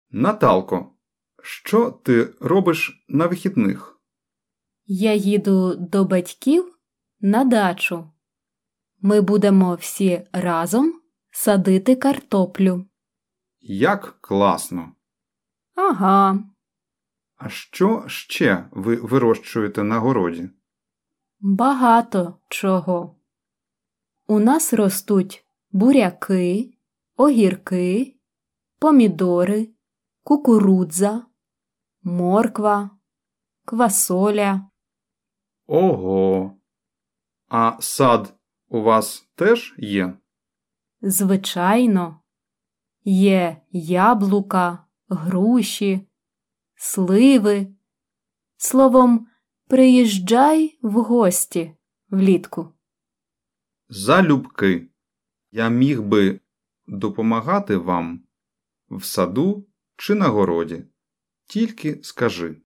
Наталко, що ти робиш на вихідних? Я їду до батьків на дачу. Ми будемо всі разом садити картоплю. Як класно! Ага. А що ще ви вирощуєте на городі? Багато чого. У нас ростуть буряки, огірки, помідори, кукурудза, морква, квасоля. Ого! А сад у вас теж є? Звичайно, є яблука, груші, сливи. Словом, приїжджай в гості влітку. Залюбки. Я міг би допомагати вам в саду чи на городі. Тільки скажи.